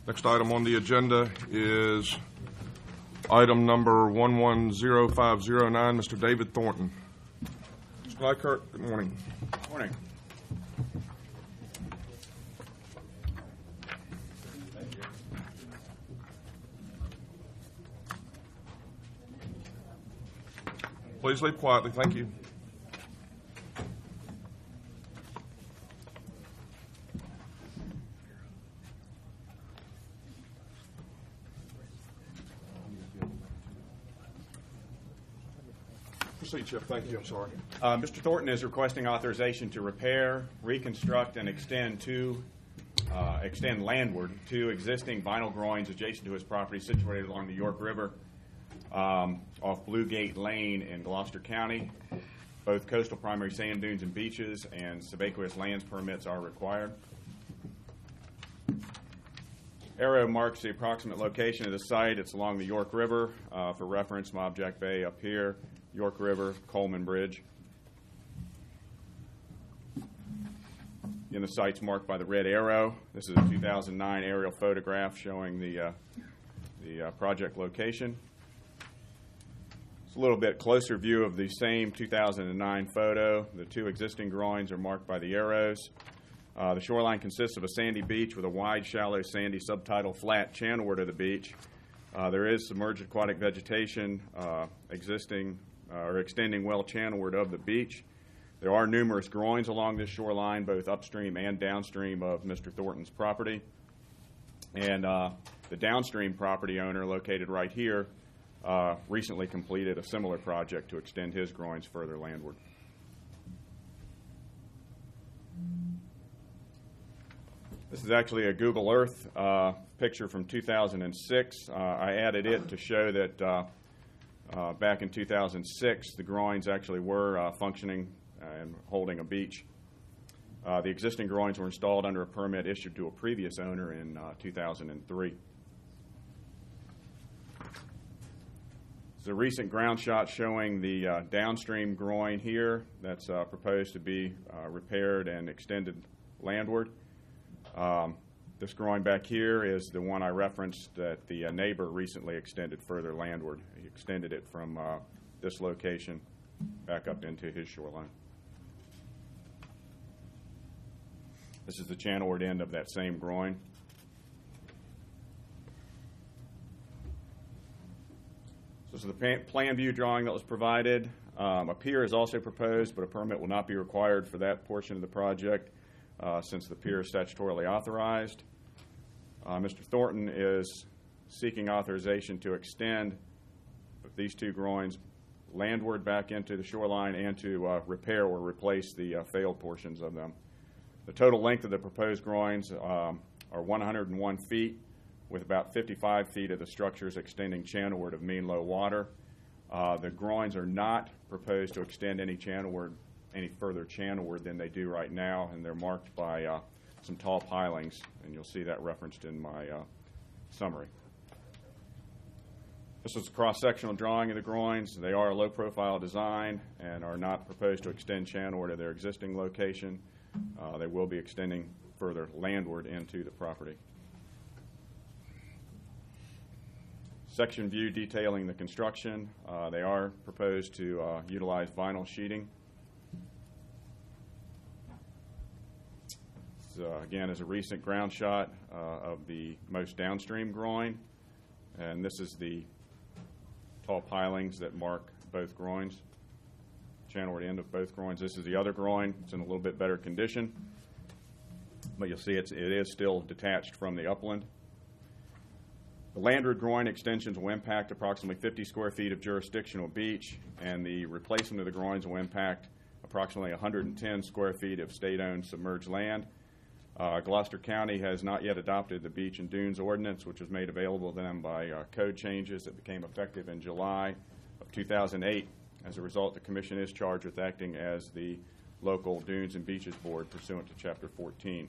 Next item on the agenda is item number 110509, Mr. David Thornton. Mr. Gleikirk, good morning. Morning. Please leave quietly. Thank you. Proceed, Chip. Thank you. I'm sorry. Mr. Thornton is requesting authorization to repair, reconstruct, and extend landward two existing vinyl groins adjacent to his property situated along the York River off Blue Gate Lane in Gloucester County. Both coastal primary sand dunes and beaches and subaqueous lands permits are required. Arrow marks the approximate location of the site. It's along the York River. For reference, Mobjack Bay up here, York River, Coleman Bridge. The site's marked by the red arrow. This is a 2009 aerial photograph showing the project location. It's a little bit closer view of the same 2009 photo. The two existing groins are marked by the arrows. The shoreline consists of a sandy beach with a wide, shallow, sandy, subtidal, flat channelward of the beach. There is submerged aquatic vegetation extending well channelward of the beach. There are numerous groins along this shoreline, both upstream and downstream of Mr. Thornton's property. And the downstream property owner, located right here, recently completed a similar project to extend his groins further landward. This is actually a Google Earth picture from 2006. I added it to show that back in 2006, the groins actually were functioning and holding a beach. The existing groins were installed under a permit issued to a previous owner in 2003. It's a recent ground shot showing the downstream groin here that's proposed to be repaired and extended landward. This groin back here is the one I referenced that the neighbor recently extended further landward. He extended it from this location back up into his shoreline. This is the channelward end of that same groin. This is the plan view drawing that was provided. A pier is also proposed, but a permit will not be required for that portion of the project since the pier is statutorily authorized. Mr. Thornton is seeking authorization to extend these two groins landward back into the shoreline and to repair or replace the failed portions of them. The total length of the proposed groins are 101 feet, with about 55 feet of the structures extending channelward of mean low water. The groins are not proposed to extend any further channelward than they do right now, and they're marked by some tall pilings, and you'll see that referenced in my summary. This is a cross-sectional drawing of the groins. They are a low-profile design and are not proposed to extend channelward to their existing location. They will be extending further landward into the property. Section view detailing the construction. They are proposed to utilize vinyl sheeting. This, again, is a recent ground shot of the most downstream groin, and this is the tall pilings that mark both groins, channelward end of both groins. This is the other groin. It's in a little bit better condition, but you'll see it is still detached from the upland. The landward groin extensions will impact approximately 50 square feet of jurisdictional beach, and the replacement of the groins will impact approximately 110 square feet of state-owned submerged land. Gloucester County has not yet adopted the Beach and Dunes Ordinance, which was made available to them by code changes that became effective in July of 2008. As a result, the Commission is charged with acting as the local Dunes and Beaches Board pursuant to Chapter 14.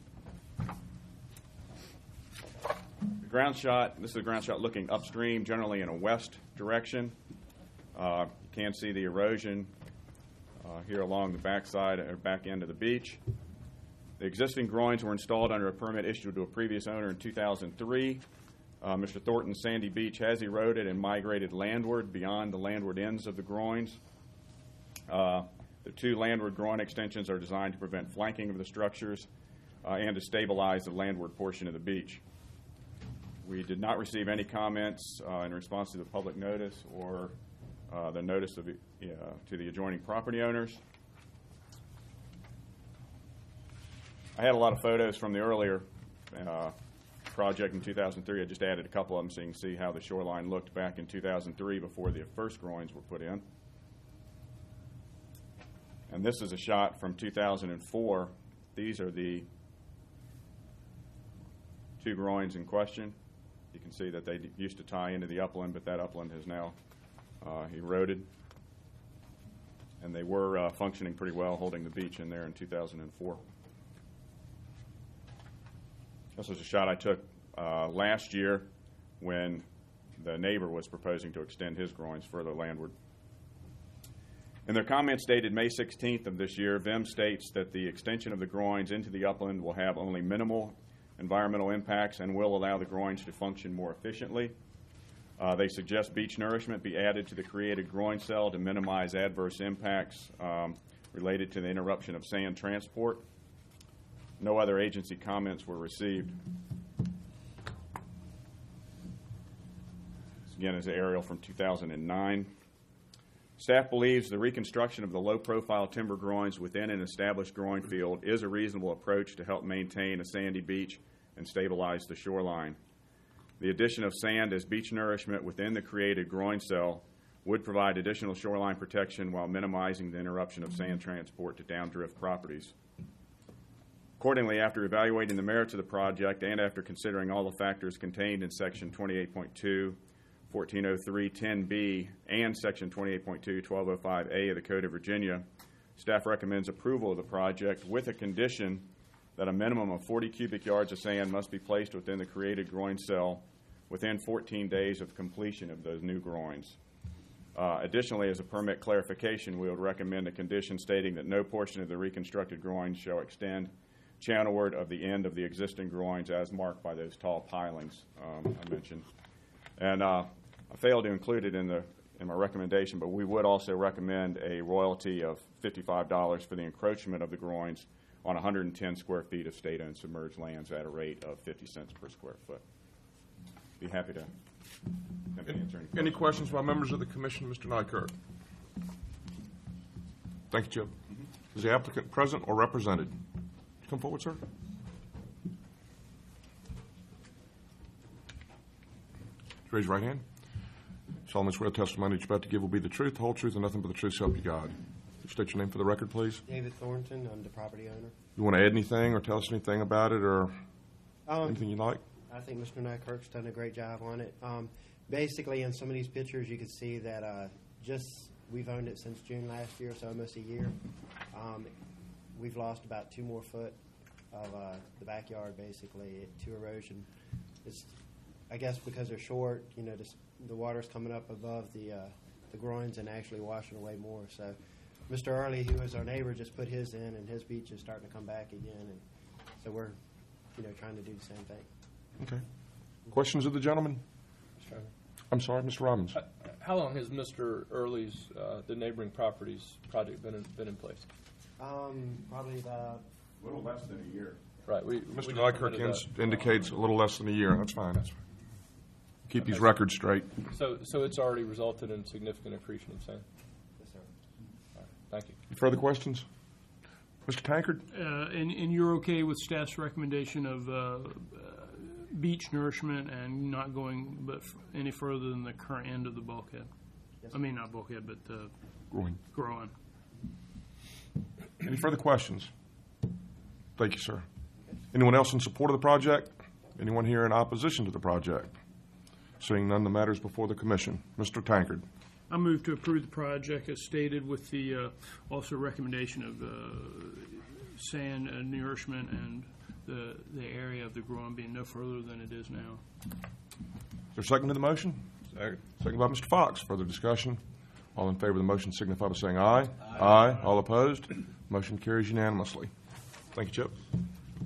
The ground shot, this is a ground shot looking upstream, generally in a west direction. You can see the erosion here along the backside or back end of the beach. The existing groins were installed under a permit issued to a previous owner in 2003. Mr. Thornton's sandy beach has eroded and migrated landward beyond the landward ends of the groins. The two landward groin extensions are designed to prevent flanking of the structures and to stabilize the landward portion of the beach. We did not receive any comments in response to the public notice or the notice of, to the adjoining property owners. I had a lot of photos from the earlier project in 2003. I just added a couple of them so you can see how the shoreline looked back in 2003 before the first groins were put in. And this is a shot from 2004. These are the two groins in question. You can see that they used to tie into the upland, but that upland has now eroded. And they were functioning pretty well, holding the beach in there in 2004. This was a shot I took last year when the neighbor was proposing to extend his groins further landward. In their comments dated May 16th of this year, VIM states that the extension of the groins into the upland will have only minimal environmental impacts and will allow the groins to function more efficiently. They suggest beach nourishment be added to the created groin cell to minimize adverse impacts related to the interruption of sand transport. No other agency comments were received. This again is an aerial from 2009. Staff believes the reconstruction of the low-profile timber groins within an established groin field is a reasonable approach to help maintain a sandy beach and stabilize the shoreline. The addition of sand as beach nourishment within the created groin cell would provide additional shoreline protection while minimizing the interruption of sand transport to downdrift properties. Accordingly, after evaluating the merits of the project and after considering all the factors contained in Section 28.2, 1403.10b, and Section 28.2, 1205a of the Code of Virginia, staff recommends approval of the project with a condition that a minimum of 40 cubic yards of sand must be placed within the created groin cell within 14 days of completion of those new groins. Additionally, as a permit clarification, we would recommend a condition stating that no portion of the reconstructed groins shall extend channelward of the end of the existing groins as marked by those tall pilings I mentioned. And I failed to include it in my recommendation, but we would also recommend a royalty of $55 for the encroachment of the groins on 110 square feet of state-owned submerged lands at a rate of 50 cents per square foot. Be happy to answer any questions by members of the commission. Mr. Nykirk. Thank you, Chip. Is the applicant present or represented? Come forward, sir. Raise your right hand. Solemnly swear the testimony that you're about to give will be the truth, the whole truth, and nothing but the truth, so help you God. State your name for the record, please. David Thornton. I'm the property owner. You want to add anything or tell us anything about it or anything you like? I think Mr. Nykirk's done a great job on it. Basically, in some of these pictures, you can see that we've owned it since June last year, so almost a year. We've lost about 2 more foot of the backyard, basically, to erosion. It's, I guess, because they're short. You know, the water's coming up above the groins and actually washing away more. So, Mr. Early, who is our neighbor, just put his in, and his beach is starting to come back again. And so we're, trying to do the same thing. Okay. Questions of the gentleman? I'm sorry, Mr. Robbins. How long has Mr. Early's, the neighboring properties project been in place? Probably about a little less than a year. Right. Mr. Nykirk indicates a little less than a year. That's fine. Keep these records straight. So it's already resulted in significant accretion of sand? yes, sir. All right. Thank you. Any further questions? Mr. Tankard? And you're okay with staff's recommendation of beach nourishment and not going any further than the current end of the bulkhead? Yes, I mean, not bulkhead, but groin. Any further questions? Thank you, sir. Anyone else in support of the project? Anyone here in opposition to the project? Seeing none, the matter is before the commission. Mr. Tankard. I move to approve the project as stated with the also recommendation of sand nourishment and the area of the groin being no further than it is now. Is there a second to the motion? Second. Second by Mr. Fox. Further discussion? All in favor of the motion signify by saying aye. Aye. All opposed? Motion carries unanimously. Thank you, Chip.